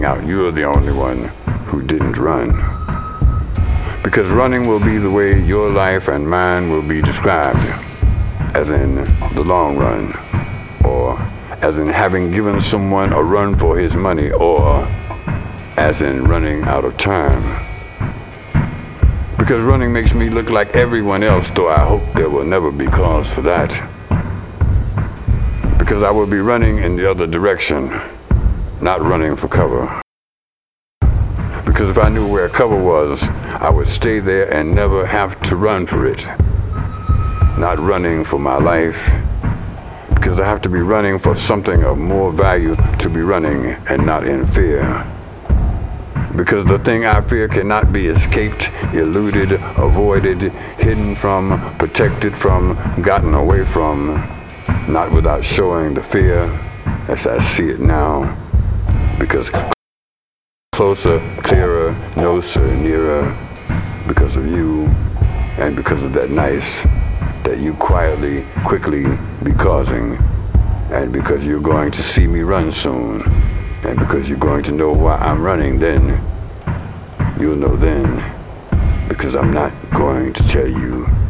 out. You're the only one who didn't run. Because running will be the way your life and mine will be described, as in the long run, or as in having given someone a run for his money, or as in running out of time. Because running makes me look like everyone else, though I hope there will never be cause for that. Because I will be running in the other direction, not running for cover. Because if I knew where cover was, I would stay there and never have to run for it. Not running for my life, because I have to be running for something of more value to be running and not in fear. Because the thing I fear cannot be escaped, eluded, avoided, hidden from, protected from, gotten away from, not without showing the fear as I see it now. Because closer, clearer, closer, nearer, because of you and because of that nice that you quietly, quickly be causing, and because you're going to see me run soon, and because you're going to know why I'm running then, you'll know then, because I'm not going to tell you